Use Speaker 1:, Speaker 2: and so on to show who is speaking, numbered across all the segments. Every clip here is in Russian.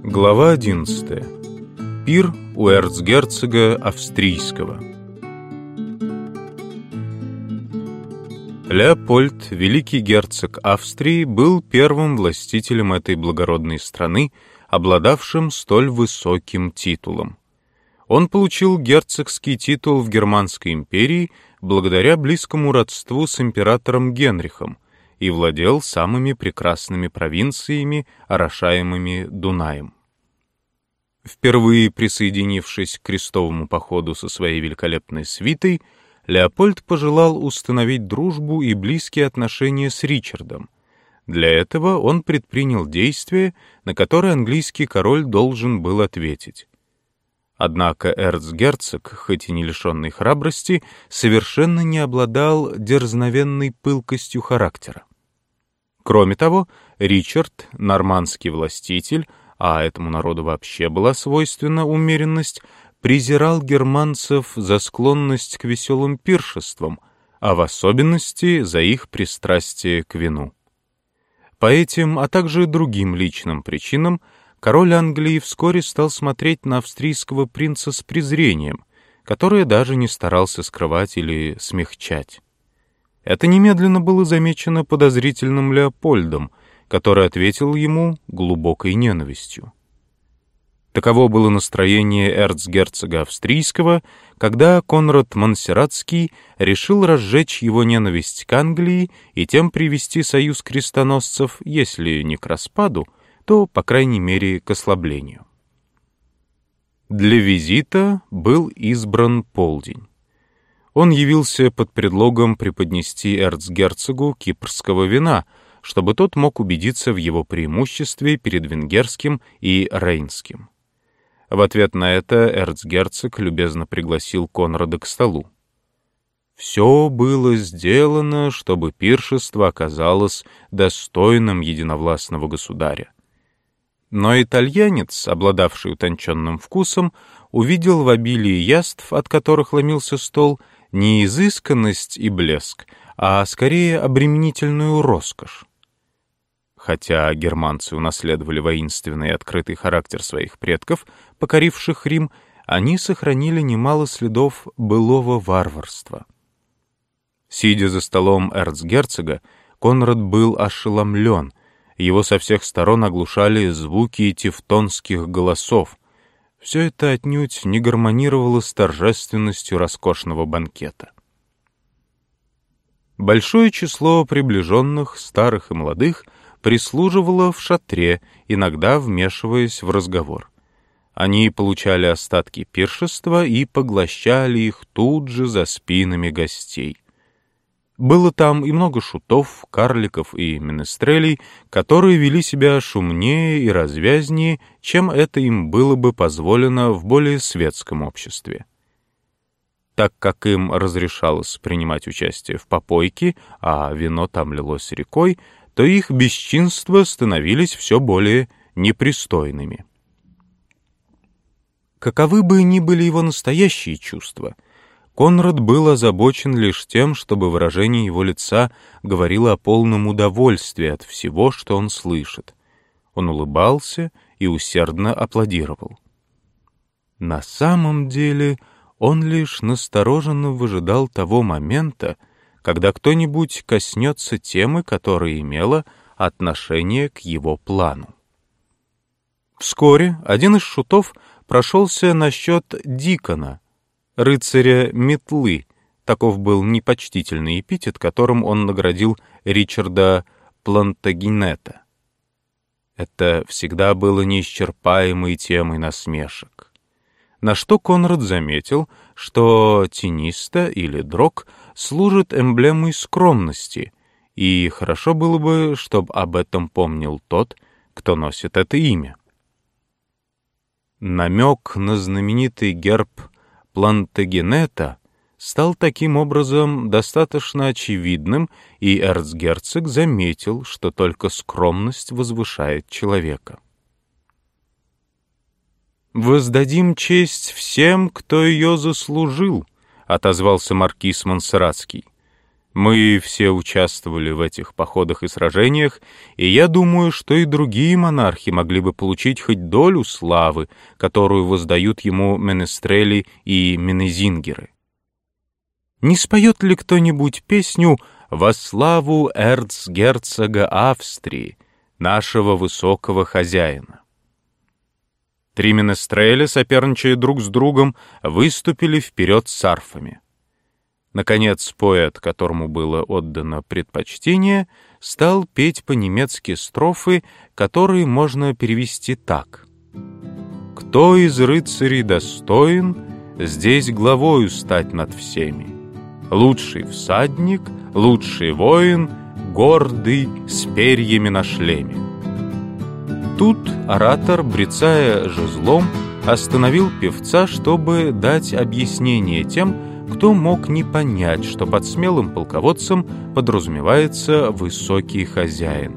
Speaker 1: Глава 11. Пир у эрцгерцога австрийского. Леопольд, великий герцог Австрии, был первым властителем этой благородной страны, обладавшим столь высоким титулом. Он получил герцогский титул в Германской империи благодаря близкому родству с императором Генрихом и владел самыми прекрасными провинциями, орошаемыми Дунаем. Впервые присоединившись к крестовому походу со своей великолепной свитой, Леопольд пожелал установить дружбу и близкие отношения с Ричардом. Для этого он предпринял действия, на которые английский король должен был ответить. Однако эрцгерцог, хоть и не лишенный храбрости, совершенно не обладал дерзновенной пылкостью характера. Кроме того, Ричард, нормандский властитель, а этому народу вообще была свойственна умеренность, презирал германцев за склонность к веселым пиршествам, а в особенности за их пристрастие к вину. По этим, а также другим личным причинам, король Англии вскоре стал смотреть на австрийского принца с презрением, которое даже не старался скрывать или смягчать. Это немедленно было замечено подозрительным Леопольдом, который ответил ему глубокой ненавистью. Таково было настроение эрцгерцога австрийского, когда Конрад Монсерратский решил разжечь его ненависть к Англии и тем привести союз крестоносцев, если не к распаду, то, по крайней мере, к ослаблению. Для визита был избран полдень. Он явился под предлогом преподнести эрцгерцогу кипрского вина, чтобы тот мог убедиться в его преимуществе перед венгерским и рейнским. В ответ на это эрцгерцог любезно пригласил Конрада к столу. Все было сделано, чтобы пиршество оказалось достойным единовластного государя. Но итальянец, обладавший утонченным вкусом, увидел в обилии яств, от которых ломился стол, не изысканность и блеск, а скорее обременительную роскошь. Хотя германцы унаследовали воинственный и открытый характер своих предков, покоривших Рим, они сохранили немало следов былого варварства. Сидя за столом эрцгерцога, Конрад был ошеломлен, его со всех сторон оглушали звуки тевтонских голосов. Все это отнюдь не гармонировало с торжественностью роскошного банкета. Большое число приближенных, старых и молодых, прислуживало в шатре, иногда вмешиваясь в разговор. Они получали остатки пиршества и поглощали их тут же за спинами гостей. Было там и много шутов, карликов и менестрелей, которые вели себя шумнее и развязнее, чем это им было бы позволено в более светском обществе. Так как им разрешалось принимать участие в попойке, а вино там лилось рекой, то их бесчинства становились все более непристойными. Каковы бы ни были его настоящие чувства, Конрад был озабочен лишь тем, чтобы выражение его лица говорило о полном удовольствии от всего, что он слышит. Он улыбался и усердно аплодировал. На самом деле он лишь настороженно выжидал того момента, когда кто-нибудь коснется темы, которая имела отношение к его плану. Вскоре один из шутов прошелся насчет Дикона, рыцаря метлы, таков был непочтительный эпитет, которым он наградил Ричарда Плантагенета. Это всегда было неисчерпаемой темой насмешек. На что Конрад заметил, что тениста или дрог служит эмблемой скромности, и хорошо было бы, чтобы об этом помнил тот, кто носит это имя. Намек на знаменитый герб Плантагенета стал таким образом достаточно очевидным, и эрцгерцог заметил, что только скромность возвышает человека. «Воздадим честь всем, кто ее заслужил», — отозвался маркиз Монсерратский. Мы все участвовали в этих походах и сражениях, и я думаю, что и другие монархи могли бы получить хоть долю славы, которую воздают ему менестрели и менезингеры. Не споет ли кто-нибудь песню «Во славу эрцгерцога Австрии, нашего высокого хозяина»? 3 менестреля, соперничая друг с другом, выступили вперед с арфами. Наконец, поэт, которому было отдано предпочтение, стал петь по-немецки строфы, которые можно перевести так. «Кто из рыцарей достоин здесь главою стать над всеми? Лучший всадник, лучший воин, гордый, с перьями на шлеме». Тут оратор, брецая жезлом, остановил певца, чтобы дать объяснение тем, кто мог не понять, что под смелым полководцем подразумевается высокий хозяин.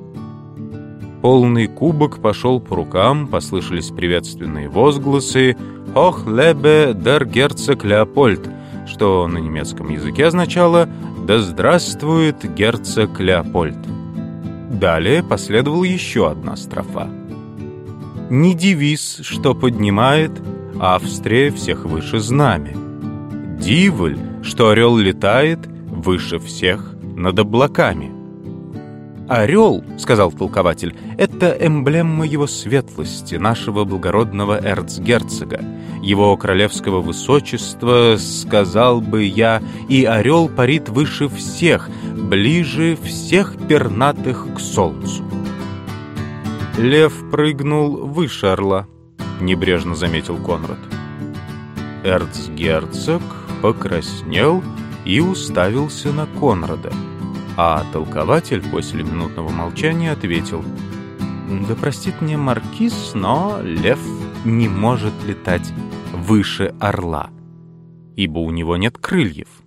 Speaker 1: Полный кубок пошел по рукам, послышались приветственные возгласы «Hoch lebe der Герцог Леопольд», что на немецком языке означало «Да здравствует герцог Леопольд». Далее последовала еще одна строфа. «Не девиз, что поднимает Австрия всех выше знамя. Диволь, что орел летает выше всех над облаками». «Орел, — сказал толкователь, — это эмблема его светлости, нашего благородного эрцгерцога, его королевского высочества, сказал бы я, и орел парит выше всех, ближе всех пернатых к солнцу». «Лев прыгнул выше орла», — небрежно заметил Конрад. Эрцгерцог покраснел и уставился на Конрада, а толкователь после минутного молчания ответил: «Да простит мне маркиз, но лев не может летать выше орла, ибо у него нет крыльев».